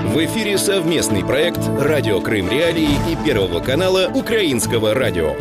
В эфире совместный проект «Радио Крым Реалии» и Первого канала Украинского радио.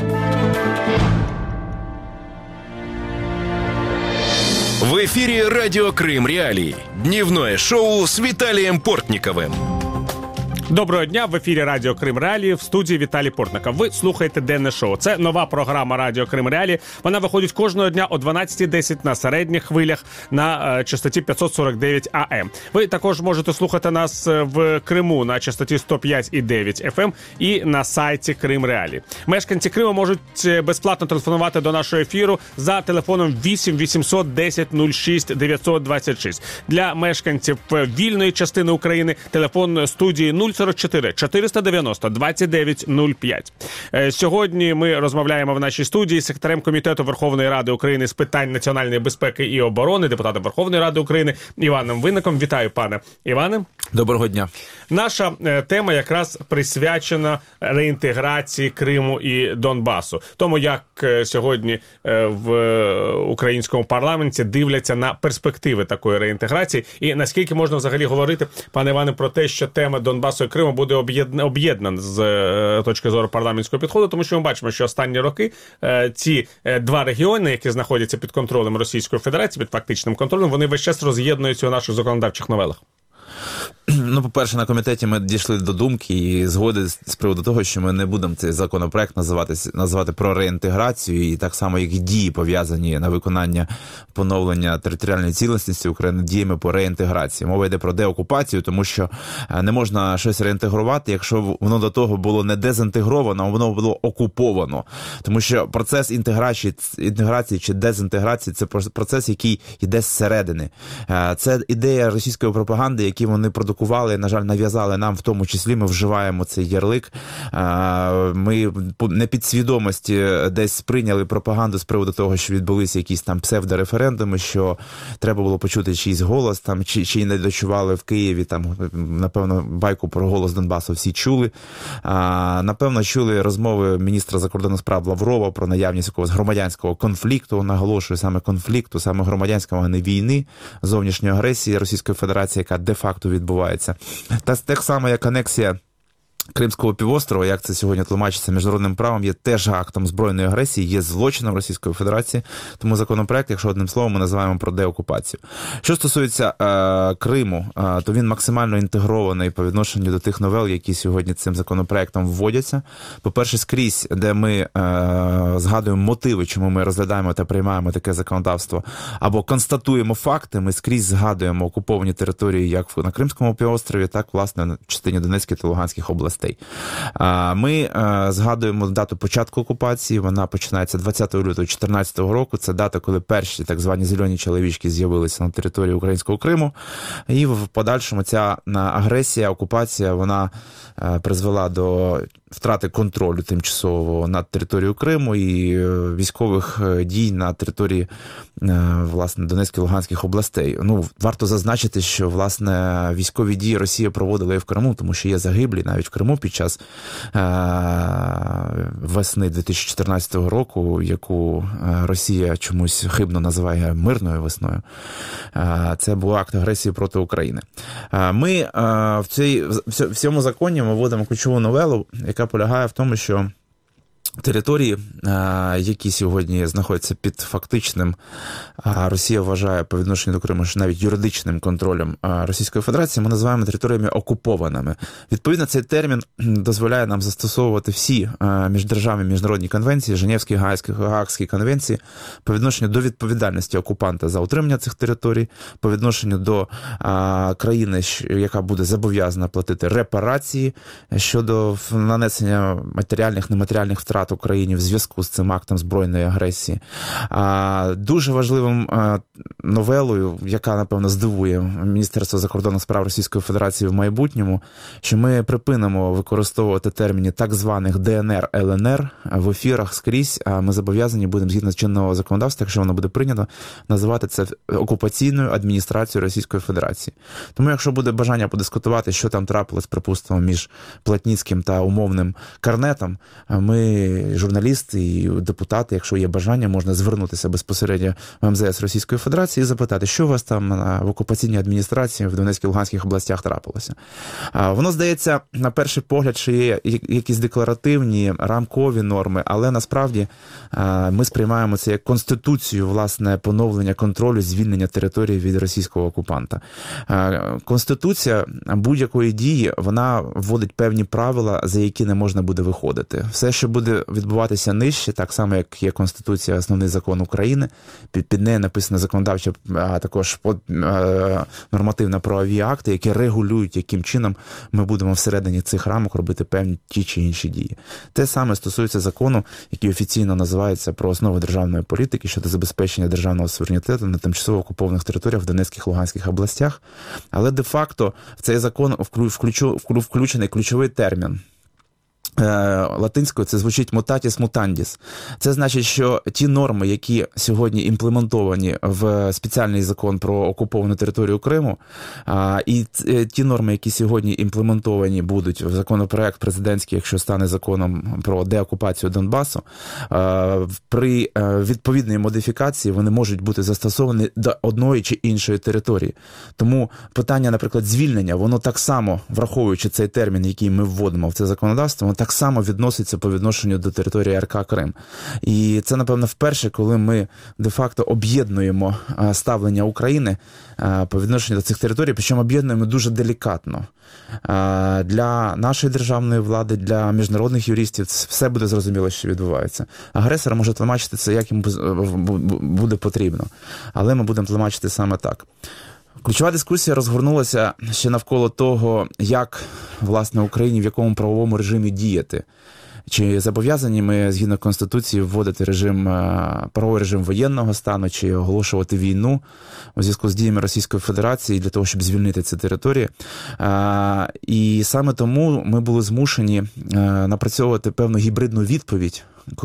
В эфире «Радио Крым Реалии». Дневное шоу с Виталием Портниковым. Доброго дня, в ефірі Радіо Крим Реалії, в студії Віталій Портников. Ви слухаєте «Денне шоу». Це нова програма Радіо Крим Реалії. Вона виходить кожного дня о 12:10 на середніх хвилях на частоті 549 АМ. Ви також можете слухати нас в Криму на частоті 105,9 FM і на сайті Крим Реалії. Мешканці Криму можуть безплатно телефонувати до нашого ефіру за телефоном 8 800 10 06 926. Для мешканців вільної частини України телефон студії 044 490 2905. Сьогодні ми розмовляємо в нашій студії з секретарем Комітету Верховної Ради України з питань національної безпеки і оборони, депутатом Верховної Ради України Іваном Винником. Вітаю, пане Іване. Доброго дня. Наша тема якраз присвячена реінтеграції Криму і Донбасу. Тому як сьогодні в українському парламенті дивляться на перспективи такої реінтеграції і наскільки можна взагалі говорити, пане Іване, про те, що тема Донбасу і Криму буде об'єднана з точки зору парламентського підходу, тому що ми бачимо, що останні роки ці два регіони, які знаходяться під контролем Російської Федерації, під фактичним контролем, вони весь час роз'єднуються у наших законодавчих новелах. Ну, по-перше, на комітеті ми дійшли до думки і згоди з приводу того, що ми не будемо цей законопроект називати про реінтеграцію, і так само, як і дії, пов'язані на виконання поновлення територіальної цілісності України, діями по реінтеграції. Мова йде про деокупацію, тому що не можна щось реінтегрувати, якщо воно до того було не дезінтегровано, а воно було окуповано. Тому що процес інтеграції чи дезінтеграції – це процес, який йде зсередини. Це ідея російської пропаганди, які вони продукували, на жаль, нав'язали нам, в тому числі ми вживаємо цей ярлик. Ми не підсвідомості десь прийняли пропаганду з приводу того, що відбулися якісь там псевдореферендуми, що треба було почути чийсь голос, там, чи не дочували в Києві, там, напевно, байку про голос Донбасу всі чули. Напевно, чули розмови міністра закордонних справ Лаврова про наявність якогось громадянського конфлікту, наголошую, саме конфлікту, саме громадянського, а не війни, зовнішньої агресії Російської Федерації, яка де-факто відбувається. Та так само, як анексія Кримського півострова, як це сьогодні тлумачиться міжнародним правом, є теж актом збройної агресії, є злочином Російської Федерації. Тому законопроект, якщо одним словом, ми називаємо про деокупацію. Що стосується Криму, то він максимально інтегрований по відношенню до тих новел, які сьогодні цим законопроектом вводяться. По-перше, скрізь, де ми згадуємо мотиви, чому ми розглядаємо та приймаємо таке законодавство, або констатуємо факти, ми скрізь згадуємо окуповані території як на Кримському півострові, так, власне, на частині Донецької та Луганських областей. Ми згадуємо дату початку окупації, вона починається 20 лютого 2014 року, це дата, коли перші так звані зелені чоловічки з'явилися на території українського Криму, і в подальшому ця агресія, окупація, вона призвела до втрати контролю тимчасово над територією Криму і військових дій на території, власне, Донецької і Луганських областей. Ну, варто зазначити, що, власне, військові дії Росія проводила і в Криму, тому що є загиблі навіть в Криму під час весни 2014 року, яку Росія чомусь хибно називає мирною весною. Це був акт агресії проти України. Ми в цьому законі ми вводимо ключову новелу, яка полягає в тому, що території, які сьогодні знаходяться під фактичним, Росія вважає по відношенню до Криму, що навіть юридичним контролем Російської Федерації, ми називаємо територіями окупованими. Відповідно, цей термін дозволяє нам застосовувати всі міждержавні міжнародні конвенції, Женевські, Гаазькі конвенції по відношенню до відповідальності окупанта за утримання цих територій, по відношенню до країни, яка буде зобов'язана платити репарації щодо нанесення матеріальних, нематеріальних втрат Україні в зв'язку з цим актом збройної агресії. Дуже важливим новелою, яка, напевно, здивує Міністерство закордонних справ Російської Федерації в майбутньому, що ми припинимо використовувати терміни так званих ДНР, ЛНР в ефірах скрізь, а ми зобов'язані будемо, згідно чинного законодавства, якщо воно буде прийнято, називати це окупаційною адміністрацією Російської Федерації. Тому, якщо буде бажання подискутувати, що там трапилось, припустимо, між Платніцьким та умовним Карнетом, ми ми, журналісти і депутати, якщо є бажання, можна звернутися безпосередньо в МЗС Російської Федерації і запитати, що у вас там в окупаційній адміністрації в Донецькій, Луганських областях трапилося. Воно здається, на перший погляд, що є якісь декларативні, рамкові норми, але насправді ми сприймаємо це як конституцію, власне, поновлення контролю, звільнення території від російського окупанта. Конституція будь-якої дії, вона вводить певні правила, за які не можна буде виходити. Все, що буде відбуватися нижче, так само, як є Конституція, основний закон України, під нею написано законодавче, а також нормативно-правові акти, які регулюють, яким чином ми будемо всередині цих рамок робити певні ті чи інші дії. Те саме стосується закону, який офіційно називається «Про основи державної політики щодо забезпечення державного суверенітету на тимчасово окупованих територіях в Донецьких, Луганських областях». Але де-факто в цей закон включений ключовий термін. Латинською це звучить mutatis mutandis. Це значить, що ті норми, які сьогодні імплементовані в спеціальний закон про окуповану територію Криму, і ті норми, які сьогодні імплементовані будуть в законопроект президентський, якщо стане законом про деокупацію Донбасу, при відповідній модифікації вони можуть бути застосовані до одної чи іншої території. Тому питання, наприклад, звільнення, воно так само, враховуючи цей термін, який ми вводимо в це законодавство, воно так само відноситься по відношенню до території РК Крим. І це, напевно, вперше, коли ми де-факто об'єднуємо ставлення України по відношенню до цих територій, причому об'єднуємо дуже делікатно. Для нашої державної влади, для міжнародних юристів все буде зрозуміло, що відбувається. Агресор може тлумачити це, як йому буде потрібно. Але ми будемо тлумачити саме так. Ключова дискусія розгорнулася ще навколо того, як, власне, Україні в якому правовому режимі діяти. Чи зобов'язані ми, згідно Конституції, вводити правовий режим воєнного стану, чи оголошувати війну у зв'язку з діями Російської Федерації для того, щоб звільнити ці території. І саме тому ми були змушені напрацьовувати певну гібридну відповідь,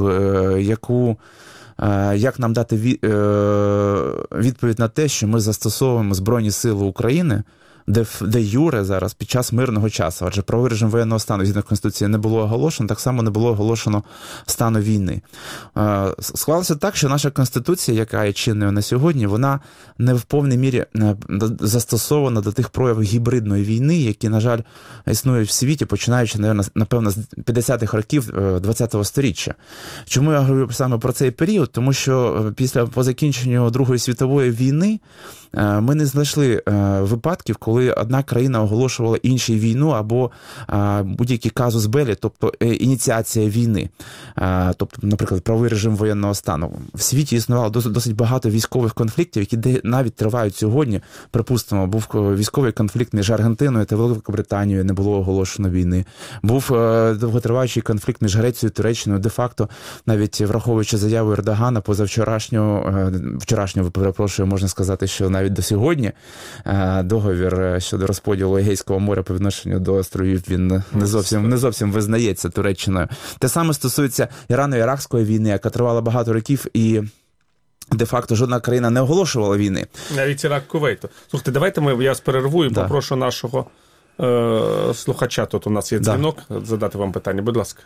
як нам дати відповідь на те, що ми застосовуємо Збройні Сили України де юре зараз під час мирного часу. Адже правовий режим воєнного стану згідно Конституції не було оголошено, так само не було оголошено стану війни. Склалося так, що наша Конституція, яка є чинною на сьогодні, вона не в повній мірі застосована до тих проявів гібридної війни, які, на жаль, існують в світі, починаючи, напевно, з 50-х років ХХ століття. Чому я говорю саме про цей період? Тому що по закінченню Другої світової війни ми не знайшли випадків, коли одна країна оголошувала іншій війну або будь-який казус беллі, тобто ініціація війни. Тобто, наприклад, правовий режим воєнного стану. В світі існувало досить багато військових конфліктів, які навіть тривають сьогодні. Припустимо, був військовий конфлікт між Аргентиною та Великобританією, не було оголошено війни. Був довготриваючий конфлікт між Грецією і Туреччиною. Де-факто, навіть враховуючи заяву Ердогана, вчорашнього, перепрошую, можна сказати, що навіть до сьогодні договір щодо розподілу Егейського моря по відношенню до островів, він не зовсім визнається Туреччиною. Те саме стосується Ірано-Іракської війни, яка тривала багато років, і де-факто жодна країна не оголошувала війни. Навіть Ірак, Кувейту. Слухайте, давайте я вас перерву і попрошу нашого слухача, тут у нас є дзвінок, задати вам питання. Будь ласка.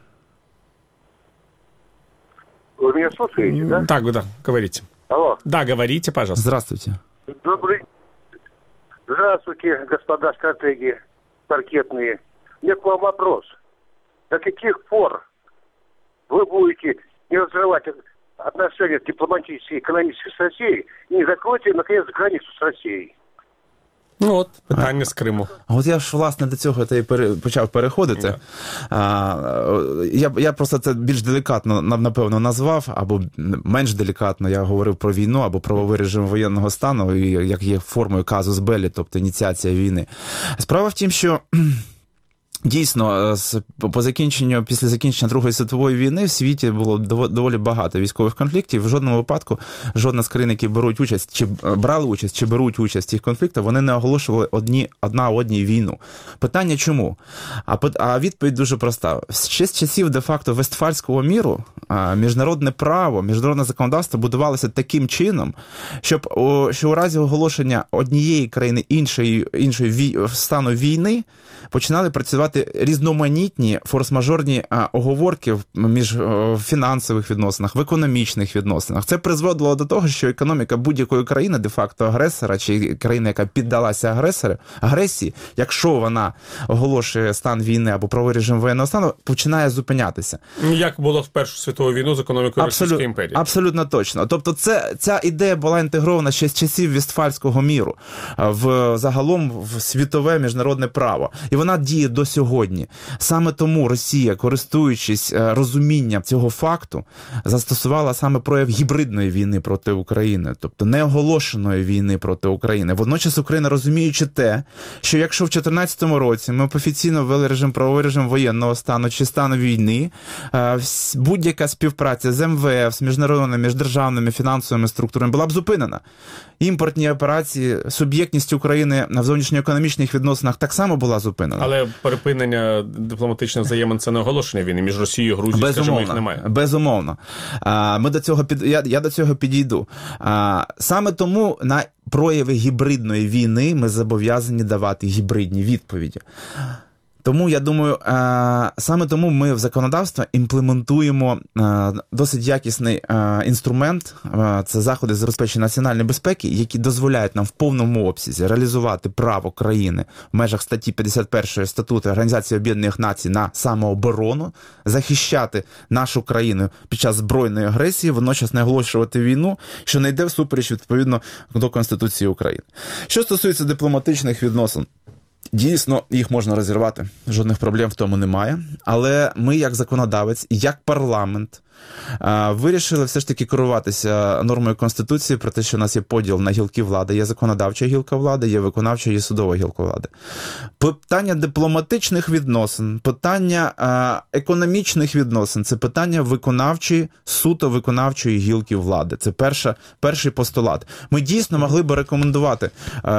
Вы меня слушаете, да? Так, да, говорите. Алло. Да, говорите, пожалуйста. Здравствуйте. Здравствуйте, господа стратеги паркетные. У меня к вам вопрос. До каких пор вы будете не разрывать отношения дипломатические, экономические с Россией и не закроете, наконец, границу с Россией? Ну от, питання з Криму. От я ж, власне, до цього почав переходити. Я просто це більш делікатно, напевно, назвав, або менш делікатно я говорив про війну, або правовий режим воєнного стану, як є формою казус беллі, тобто ініціація війни. Справа в тім, що дійсно, після закінчення Другої світової війни в світі було доволі багато військових конфліктів. В жодному випадку жодна з країн, які беруть участь, чи брали участь, чи беруть участь в цих конфліктах, вони не оголошували одна одній війну. Питання чому? А відповідь дуже проста. Ще з часів де-факто Вестфальського міру міжнародне право, міжнародне законодавство будувалося таким чином, що у разі оголошення однієї країни іншої стану війни починали працювати вживати різноманітні форс-мажорні оговорки між фінансових відносинах, в економічних відносинах. Це призводило до того, що економіка будь-якої країни, де-факто агресора, чи країни, яка піддалася агресії, якщо вона оголошує стан війни або правовий режим воєнного стану, починає зупинятися. Як було в Першу світову війну з економікою Російської імперії. Абсолютно точно. Тобто ця ідея була інтегрована ще з часів Вестфальського міру загалом в світове міжнародне право. І вона діє до сьогодні. Саме тому Росія, користуючись розумінням цього факту, застосувала саме прояв гібридної війни проти України, тобто неоголошеної війни проти України. Водночас Україна, розуміючи те, що якщо в 2014 році ми офіційно ввели правовий режим воєнного стану чи стану війни, будь-яка співпраця з МВФ, з міжнародними, міждержавними фінансовими структурами була б зупинена. Імпортні операції, суб'єктність України в зовнішньоекономічних відносинах так само була зупинена. Але припинення дипломатичних взаємин – це не оголошення війни між Росією і Грузією, скажімо, їх немає. Безумовно. Я до цього підійду. Саме тому на прояви гібридної війни ми зобов'язані давати гібридні відповіді. Тому, я думаю, саме тому ми в законодавство імплементуємо досить якісний інструмент, це заходи з забезпечення національної безпеки, які дозволяють нам в повному обсязі реалізувати право країни в межах статті 51 статуту Організації Об'єднаних Націй на самооборону, захищати нашу країну під час збройної агресії, водночас не оголошувати війну, що не йде всупереч відповідно до Конституції України. Що стосується дипломатичних відносин, дійсно, їх можна розірвати, жодних проблем в тому немає, але ми як законодавець, як парламент, вирішили все ж таки керуватися нормою Конституції про те, що у нас є поділ на гілки влади, є законодавча гілка влади, є виконавча, є судова гілка влади. Питання дипломатичних відносин, питання економічних відносин – це питання виконавчої, суто виконавчої гілки влади. Це перший постулат. Ми дійсно могли би рекомендувати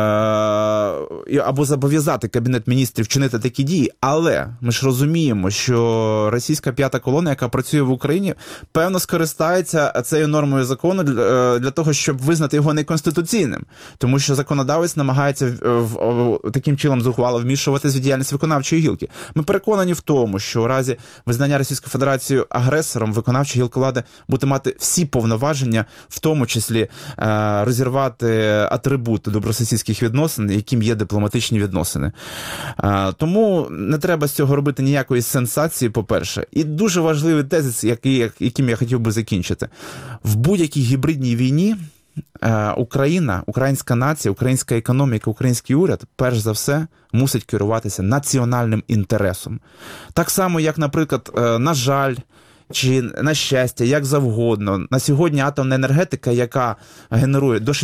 або зобов'язати Кабінет Міністрів вчинити такі дії, але ми ж розуміємо, що російська п'ята колона, яка працює в Україні, певно, скористається цією нормою закону для того, щоб визнати його неконституційним. Тому що законодавець намагається таким чином зухвало вмішуватися в діяльність виконавчої гілки. Ми переконані в тому, що у разі визнання Російської Федерації агресором виконавча гілка влади буде мати всі повноваження, в тому числі розірвати атрибути добросусідських відносин, яким є дипломатичні відносини. Тому не треба з цього робити ніякої сенсації, по-перше. І дуже важливий тезис, яким я хотів би закінчити. В будь-якій гібридній війні Україна, українська нація, українська економіка, український уряд, перш за все, мусить керуватися національним інтересом. Так само, як, наприклад, на жаль, чи на щастя, як завгодно. На сьогодні атомна енергетика, яка генерує до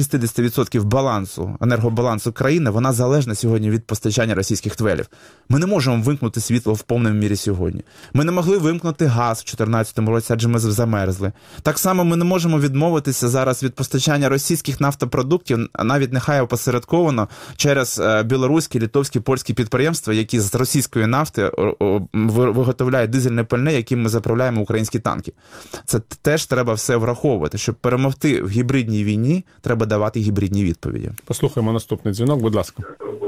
60% енергобалансу країни, вона залежна сьогодні від постачання російських твелів. Ми не можемо вимкнути світло в повній мірі сьогодні. Ми не могли вимкнути газ в 2014 році, адже ми замерзли. Так само ми не можемо відмовитися зараз від постачання російських нафтопродуктів, навіть нехай опосередковано, через білоруські, литовські, польські підприємства, які з російської нафти виготовляють дизельне пальне, яким ми заправляємо українські танки. Це теж треба все враховувати. Щоб перемогти в гібридній війні, треба давати гібридні відповіді. Послухаємо наступний дзвінок, будь ласка.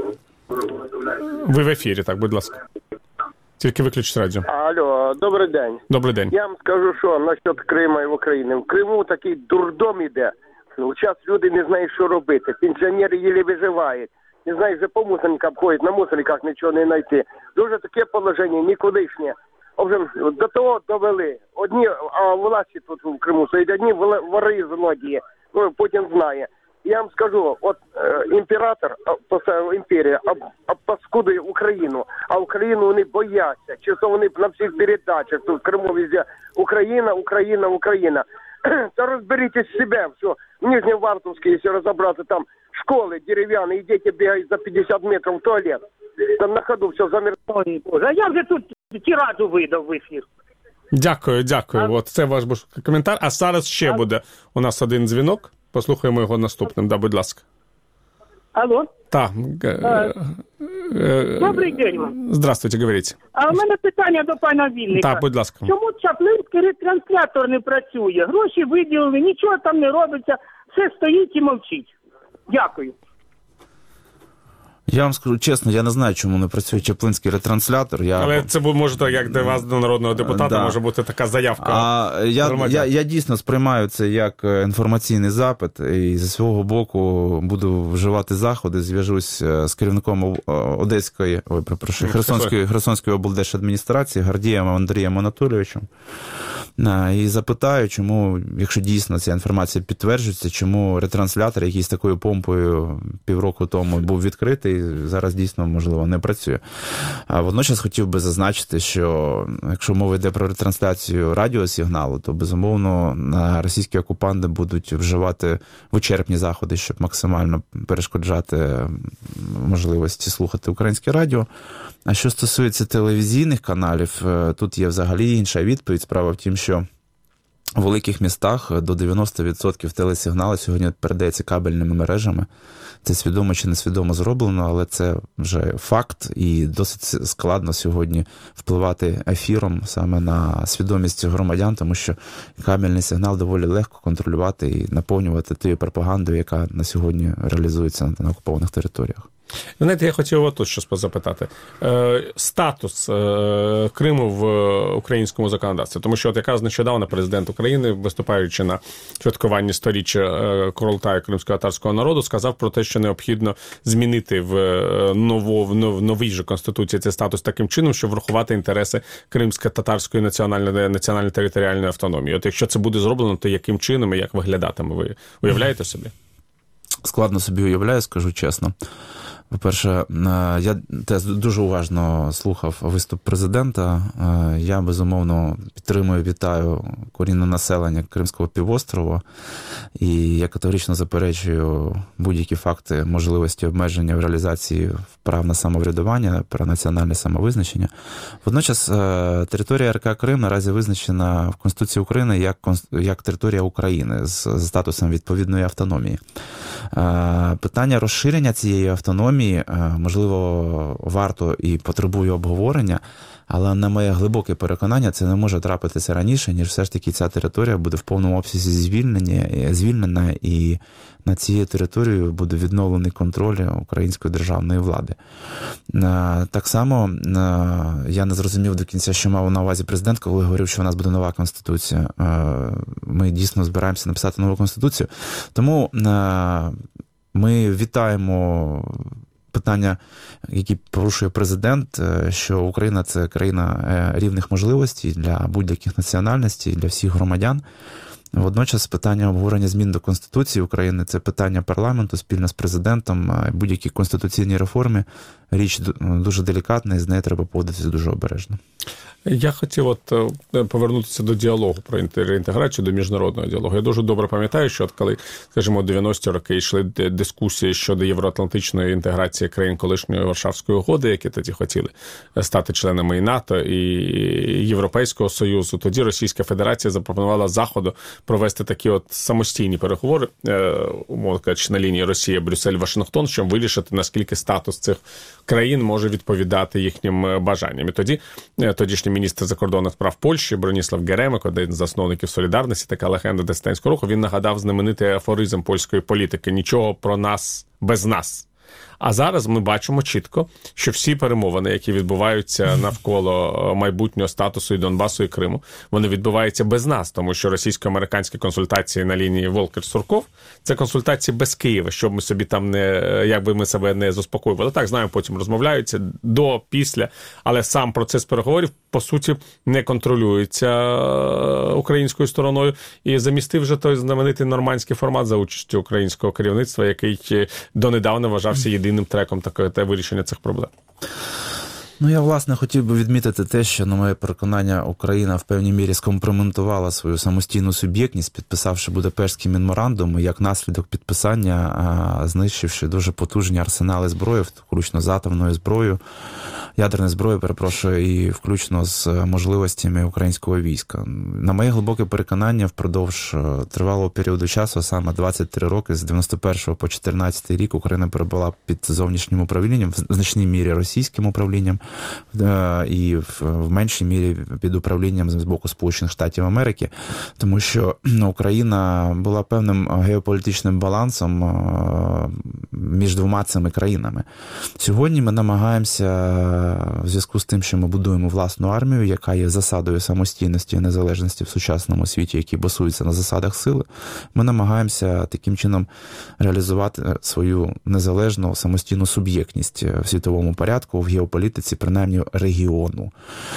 Ви в ефірі, так, будь ласка. Тільки виключіть радіо. Алло, добрий день. Добрий день. Я вам скажу, що насчет Криму і України. В Криму такий дурдом іде. Зараз люди не знають, що робити. Пенсіонери їлі виживають. Не знають, вже по мусорникам ходять, на мусорниках нічого не знайти. Дуже таке положення, нікудишнє. В общем, до того довели. Одні, а власті тут в Криму стоять, одні вори злодії. Ну, Путін знає. Я вам скажу, от імператор, імперія, обпаскудує Україну, а Україну вони бояться. Чисто вони на всіх передачах, тут в Криму везде Україна, Україна, Україна. Та розберітесь в себе, все. В Нижневартовській, якщо розібрати, там школи дерев'яні, і діти бігають за 50 метрів в туалет. Там на ходу все замерзло. А я вже тут тираду видав в ефір. Дякую. От це ваш коментар. А зараз ще буде у нас один дзвінок. Послухаємо його наступним. Да, будь ласка. Алло. Так. Добрий день вам. Здравствуйте, говоріть. А у мене питання до пана Вінника. Так, будь ласка. Чому Чаплинський ретранслятор не працює? Гроші виділили, нічого там не робиться, все стоїть і мовчить. Дякую. Я вам скажу чесно, я не знаю, чому не працює чаплинський ретранслятор. Але це може, як для вас, до народного депутата, може бути така заявка. Я дійсно сприймаю це як інформаційний запит, і зі свого боку буду вживати заходи, зв'яжусь з керівником Херсонської облдержадміністрації Гордієм Андрієм Анатолійовичем і запитаю, чому, якщо дійсно ця інформація підтверджується, чому ретранслятор, який з такою помпою півроку тому був відкритий, зараз дійсно, можливо, не працює. А водночас хотів би зазначити, що якщо мова йде про ретрансляцію радіосигналу, то, безумовно, російські окупанти будуть вживати вичерпні заходи, щоб максимально перешкоджати можливості слухати українське радіо. А що стосується телевізійних каналів, тут є взагалі інша відповідь. Справа в тім, що у великих містах до 90% телесигналу сьогодні передається кабельними мережами. Це свідомо чи несвідомо зроблено, але це вже факт, і досить складно сьогодні впливати ефіром саме на свідомість громадян, тому що кабельний сигнал доволі легко контролювати і наповнювати тією пропагандою, яка на сьогодні реалізується на окупованих територіях. Знаєте, я хотів отут щось запитати. Статус Криму в українському законодавстві. Тому що якраз нещодавно президент України, виступаючи на святкуванні 100-річчя Курултаю кримсько-татарського народу, сказав про те, що необхідно змінити в новій же Конституції цей статус таким чином, щоб врахувати інтереси кримсько-татарської національної територіальної автономії. От якщо це буде зроблено, то яким чином і як виглядатиме? Ви уявляєте собі? Складно собі уявляю, скажу чесно. По-перше, я теж дуже уважно слухав виступ президента. Я, безумовно, підтримую, вітаю корінне населення Кримського півострова. І я категорично заперечую будь-які факти можливості обмеження в реалізації прав на самоврядування, про національне самовизначення. Водночас, територія РК Крим наразі визначена в Конституції України як територія України з статусом відповідної автономії. Питання розширення цієї автономії, можливо, варто і потребує обговорення, але на моє глибоке переконання, це не може трапитися раніше, ніж все ж таки ця територія буде в повному обсязі звільнена, і на цією територією буде відновлений контроль української державної влади. Так само я не зрозумів до кінця, що мав на увазі президент, коли говорив, що у нас буде нова Конституція. Ми дійсно збираємося написати нову Конституцію. Тому ми вітаємо питання, які порушує президент, що Україна – це країна рівних можливостей для будь-яких національностей, для всіх громадян. Водночас питання обговорення змін до Конституції України – це питання парламенту спільно з президентом. Будь-які конституційні реформи – річ дуже делікатна, і з нею треба поводитися дуже обережно. Я хотів повернутися до діалогу про реінтеграцію, до міжнародного діалогу. Я дуже добре пам'ятаю, що коли, скажімо, 90-ті роки йшли дискусії щодо євроатлантичної інтеграції країн колишньої Варшавської угоди, які тоді хотіли стати членами і НАТО, і Європейського Союзу, тоді Російська Федерація запропонувала Заходу провести такі самостійні переговори, умовно кажучи, на лінії Росія-Брюссель-Вашингтон, щоб вирішити, наскільки статус цих країн може відповідати їхнім бажанням. І тодішній міністр закордонних справ Польщі Броніслав Геремек, один з засновників Солідарності, така легенда дисидентського руху, він нагадав знаменитий афоризм польської політики «Нічого про нас без нас». А зараз ми бачимо чітко, що всі перемовини, які відбуваються навколо майбутнього статусу і Донбасу, і Криму, вони відбуваються без нас, тому що російсько-американські консультації на лінії Волкер-Сурков – це консультації без Києва, щоб ми собі там якби ми себе не заспокоювали. Так, знаємо, потім розмовляються до, після, але сам процес переговорів, по суті, не контролюється українською стороною. І замістив вже той знаменитий нормандський формат за участю українського керівництва, який донедавна вважався єдиним треком таке вирішення цих проблем. Я, власне, хотів би відмітити те, що, на моє переконання, Україна в певній мірі скомпрометувала свою самостійну суб'єктність, підписавши Будапештський меморандум, і як наслідок підписання знищивши дуже потужні арсенали зброї, включно з атомною зброєю, ядерної зброї, і включно з можливостями українського війська. На моє глибоке переконання, впродовж тривалого періоду часу, саме 23 роки, з 91 по 14 рік, Україна перебула під зовнішнім управлінням, в значній мірі російським управлінням, і в меншій мірі під управлінням з боку Сполучених Штатів Америки, тому що Україна була певним геополітичним балансом між двома цими країнами. Сьогодні ми намагаємося, в зв'язку з тим, що ми будуємо власну армію, яка є засадою самостійності і незалежності в сучасному світі, який базується на засадах сили, ми намагаємося таким чином реалізувати свою незалежну самостійну суб'єктність в світовому порядку, в геополітиці, принаймні регіону.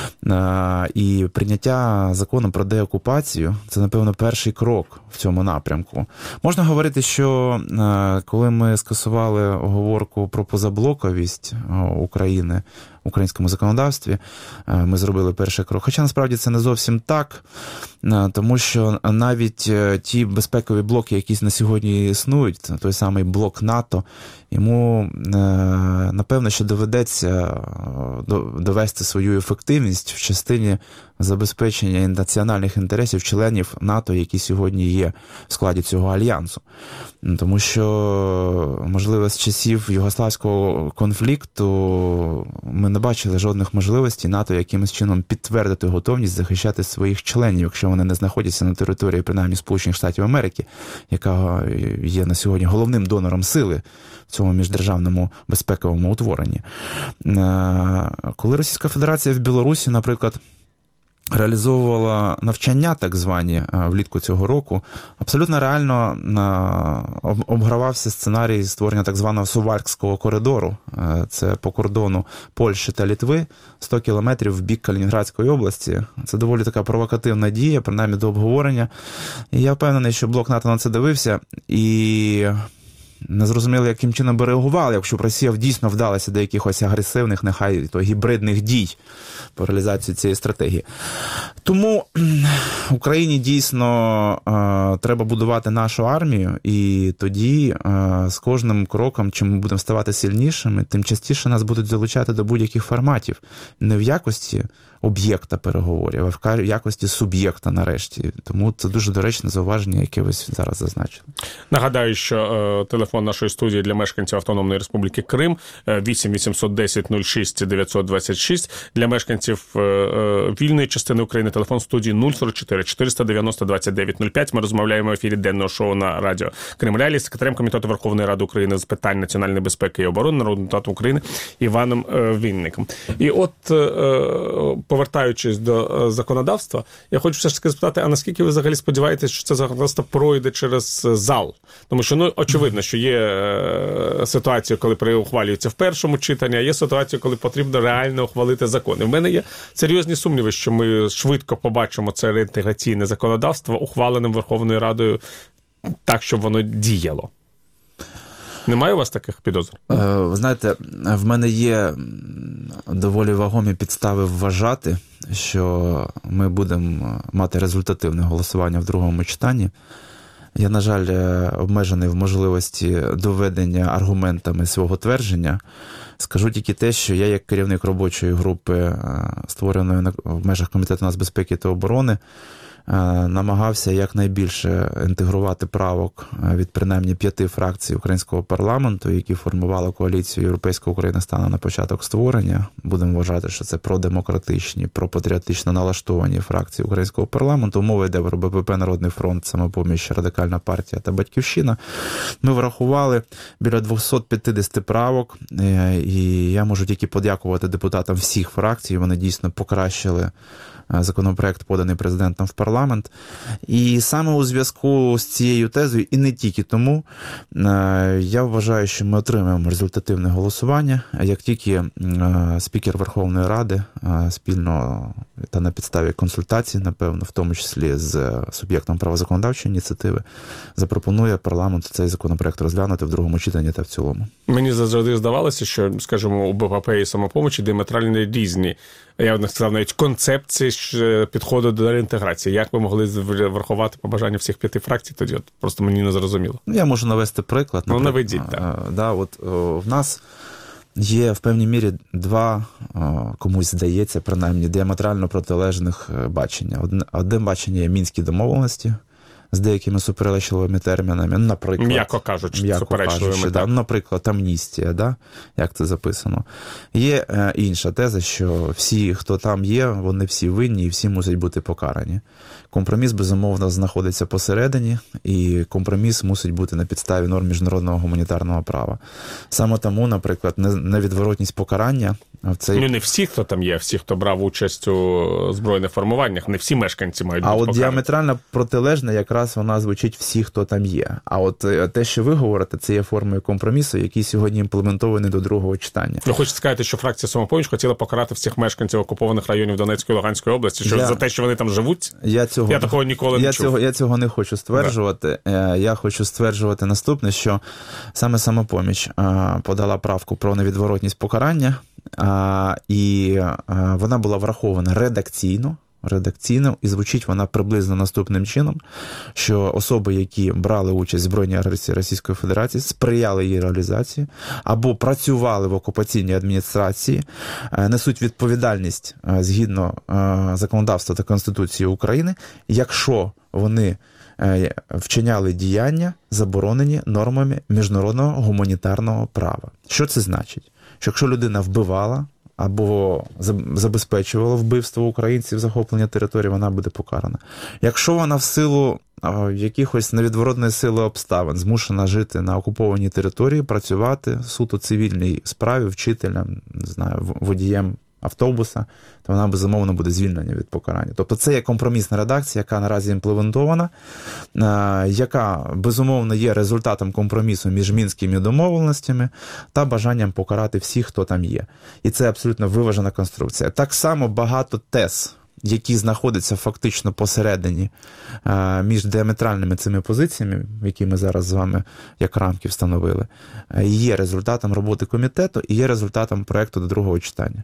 І прийняття закону про деокупацію – це, напевно, перший крок в цьому напрямку. Можна говорити, що коли ми скасували оговорку про позаблоковість України в українському законодавстві, ми зробили перший крок. Хоча, насправді, це не зовсім так, тому що навіть ті безпекові блоки, які на сьогодні існують, той самий блок НАТО, йому, напевно, що доведеться довести свою ефективність в частині забезпечення національних інтересів членів НАТО, які сьогодні є в складі цього альянсу. Тому що, можливо, з часів югославського конфлікту ми не бачили жодних можливостей НАТО якимось чином підтвердити готовність захищати своїх членів, якщо вони не знаходяться на території, принаймні, Сполучених Штатів Америки, яка є на сьогодні головним донором сили в цьому міждержавному безпековому утворенні. Коли Російська Федерація в Білорусі, наприклад, реалізовувала навчання, так звані, влітку цього року, абсолютно реально обгравався сценарій створення так званого Сувалкського коридору. Це по кордону Польщі та Литви, 100 кілометрів в бік Калінінградської області. Це доволі така провокативна дія, принаймні до обговорення. І я впевнений, що блок НАТО на це дивився і не зрозуміло, яким чином би реагували, якщо б Росія дійсно вдалася до якихось агресивних, нехай то гібридних дій по реалізації цієї стратегії. Тому Україні дійсно треба будувати нашу армію, і тоді з кожним кроком, чим ми будемо ставати сильнішими, тим частіше нас будуть залучати до будь-яких форматів. Не в якості об'єкта переговорів, а в якості суб'єкта нарешті. Тому це дуже доречне зауваження, яке ви зараз зазначили. Нагадаю, що телефон нашої студії для мешканців Автономної Республіки Крим 8 810 06 926. Для мешканців вільної частини України телефон студії 044 490 2905. Ми розмовляємо в ефірі денного шоу на радіо Крим Реалії з секретарем Комітету Верховної Ради України з питань національної безпеки і оборони, народним депутатом України Іваном Вінником. І от, повертаючись до законодавства, я хочу все ж таки спитати, а наскільки ви взагалі сподіваєтесь, що це законодавство пройде через зал? Тому що, очевидно, що є ситуація, коли ухвалюється в першому читанні, а є ситуація, коли потрібно реально ухвалити закон. І в мене є серйозні сумніви, що ми швидко побачимо це реінтеграційне законодавство ухваленим Верховною Радою так, щоб воно діяло. Немає у вас таких підозр? Ви знаєте, в мене є доволі вагомі підстави вважати, що ми будемо мати результативне голосування в другому читанні. Я, на жаль, обмежений в можливості доведення аргументами свого твердження. Скажу тільки те, що я, як керівник робочої групи, створеної в межах Комітету нацбезпеки та оборони, намагався якнайбільше інтегрувати правок від принаймні 5 фракцій українського парламенту, які формували коаліцію «Європейська Україна стане на початок створення». Будемо вважати, що це продемократичні, пропатріотично налаштовані фракції українського парламенту. Мова йде про БПП, Народний фронт, Самопоміч, Радикальна партія та Батьківщина. Ми врахували біля 250 правок, і я можу тільки подякувати депутатам всіх фракцій. Вони дійсно покращили законопроект, поданий президентом в парламент. І саме у зв'язку з цією тезою, і не тільки тому, я вважаю, що ми отримаємо результативне голосування, як тільки спікер Верховної Ради спільно та на підставі консультацій, напевно, в тому числі з суб'єктом правозаконодавчої ініціативи, запропонує парламенту цей законопроект розглянути в другому читанні та в цілому. Мені завжди здавалося, що, скажімо, у БПП і Самопомочі діаметрально різні, я б сказав, навіть концепції підходу до реінтеграції. Як ви могли врахувати побажання всіх 5 фракцій тоді? От просто мені не зрозуміло. Я можу навести приклад. Наведіть, так. Да, от в нас є в певній мірі два, комусь здається, принаймні, діаметрально протилежних бачення. Одне бачення є мінські домовленості з деякими суперечливими термінами, наприклад... М'яко кажучи, суперечливими. Да, наприклад, амністія, да? Як це записано. Є інша теза, що всі, хто там є, вони всі винні і всі мусять бути покарані. Компроміс, безумовно, знаходиться посередині, і компроміс мусить бути на підставі норм міжнародного гуманітарного права. Саме тому, наприклад, невідворотність покарання... Ну, не всі, хто там є, всі, хто брав участь у збройних формуваннях, не всі мешканці мають бути покарані. А от діаметрально протилежна якраз вона звучить всі, хто там є. А от те, що ви говорите, це є формою компромісу, який сьогодні імплементований до другого читання. Ви хочете сказати, що фракція «Самопоміч» хотіла покарати всіх мешканців окупованих районів Донецької і Луганської області, за те, що вони там живуть? Я такого ніколи не чув. Я цього не хочу стверджувати. Я хочу стверджувати наступне, що саме «Самопоміч» подала правку про невідворотність покарання, і вона була врахована редакційно, і звучить вона приблизно наступним чином, що особи, які брали участь в збройній агресії Російської Федерації, сприяли її реалізації, або працювали в окупаційній адміністрації, несуть відповідальність згідно законодавства та Конституції України, якщо вони вчиняли діяння, заборонені нормами міжнародного гуманітарного права. Що це значить? Що якщо людина вбивала або забезпечувала вбивство українців, захоплення території, вона буде покарана. Якщо вона в силу якихось невідворотної сили обставин змушена жити на окупованій території, працювати в суто цивільній справі, вчителем, не знаю, водієм автобуса, то вона, безумовно, буде звільнена від покарання. Тобто це є компромісна редакція, яка наразі імплементована, яка, безумовно, є результатом компромісу між мінськими домовленостями та бажанням покарати всіх, хто там є. І це абсолютно виважена конструкція. Так само багато тез, які знаходяться фактично посередині між діаметральними цими позиціями, які ми зараз з вами як рамки встановили, є результатом роботи комітету і є результатом проекту до другого читання.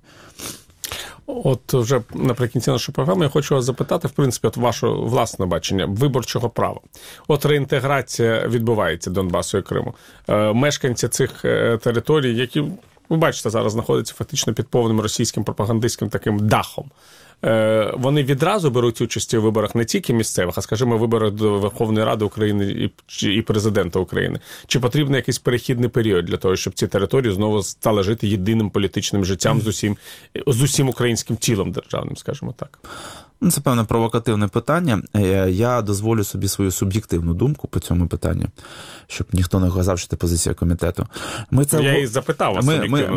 От вже наприкінці нашої програми я хочу вас запитати, в принципі, от ваше власне бачення виборчого права. От реінтеграція відбувається Донбасу і Криму. Мешканці цих територій, які, ви бачите, зараз знаходяться фактично під повним російським пропагандистським таким дахом. Вони відразу беруть участь у виборах не тільки місцевих, а, скажімо, виборах до Верховної Ради України і президента України. Чи потрібен якийсь перехідний період для того, щоб ці території знову стали жити єдиним політичним життям з усім українським тілом державним, скажімо так? Це, певне, провокативне питання. Я дозволю собі свою суб'єктивну думку по цьому питанню, щоб ніхто не казав, що це позиція комітету. Я і запитав вас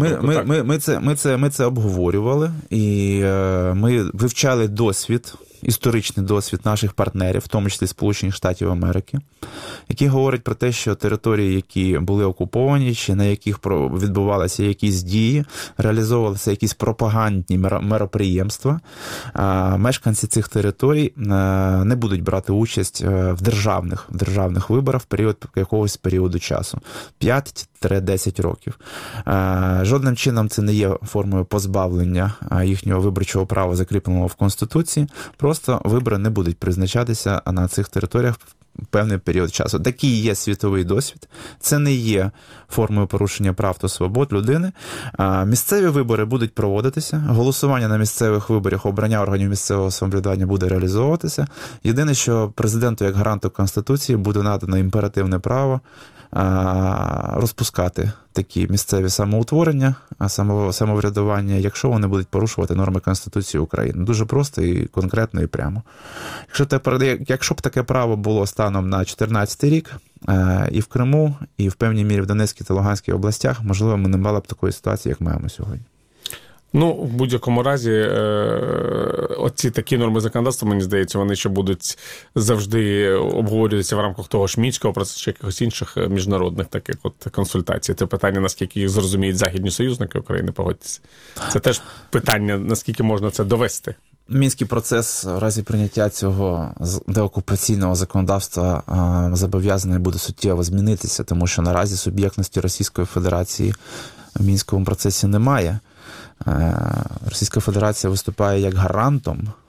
ми це обговорювали, і ми вивчали досвід, історичний досвід наших партнерів, в тому числі Сполучених Штатів Америки, які говорять про те, що території, які були окуповані, чи на яких відбувалися якісь дії, реалізовувалися якісь пропагандні мероприємства, мешканці цих територій не будуть брати участь в державних виборах в період якогось періоду часу. 5-10 років. Жодним чином це не є формою позбавлення їхнього виборчого права, закріпленого в Конституції. Просто вибори не будуть призначатися на цих територіях в певний період часу. Такий є світовий досвід. Це не є формою порушення прав та свобод людини. Місцеві вибори будуть проводитися. Голосування на місцевих виборах, обрання органів місцевого самоврядування буде реалізовуватися. Єдине, що президенту, як гаранту Конституції, буде надано імперативне право розпускати такі місцеві самоутворення, самоврядування, якщо вони будуть порушувати норми Конституції України. Дуже просто і конкретно і прямо. Якщо б таке право було станом на 2014 рік, і в Криму, і в певній мірі в Донецькій та Луганській областях, можливо, ми не мали б такої ситуації, як маємо сьогодні. Ну, в будь-якому разі, оці такі норми законодавства, мені здається, вони ще будуть завжди обговорюватися в рамках того ж Мінського процесу чи якихось інших міжнародних таких от консультацій. Це питання, наскільки їх зрозуміють західні союзники України, погодьтеся. Це теж питання, наскільки можна це довести. Мінський процес в разі прийняття цього деокупаційного законодавства зобов'язаний буде суттєво змінитися, тому що наразі суб'єктності Російської Федерації в Мінському процесі немає. Російська Федерація виступає як гарантом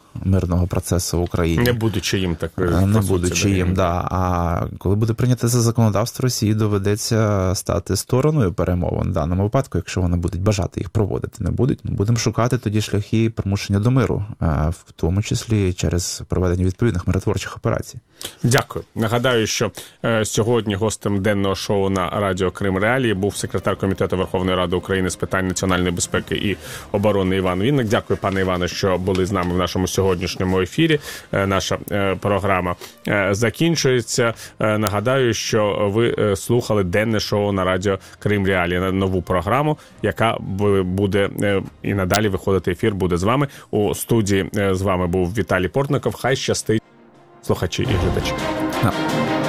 мирного процесу в Україні. Не будучи їм так. Не будучи їм, да. А коли буде прийнято це законодавство, Росії доведеться стати стороною перемовин в даному випадку, якщо вони будуть бажати їх проводити. Не будуть, ми будемо шукати тоді шляхи примушення до миру, в тому числі через проведення відповідних миротворчих операцій. Дякую. Нагадаю, що сьогодні гостем денного шоу на Радіо Крим Реалії був секретар Комітету Верховної Ради України з питань національної безпеки і оборони Іван Вінник. Дякую, пане Іване, що були з нами в нашому сьогоднішньому ефірі. Наша програма закінчується. Нагадаю, що ви слухали денне шоу на Радіо Крим Реалії, нову програму, яка буде і надалі виходити ефір, буде з вами. У студії з вами був Віталій Портников. Хай щастить слухачі і глядачі.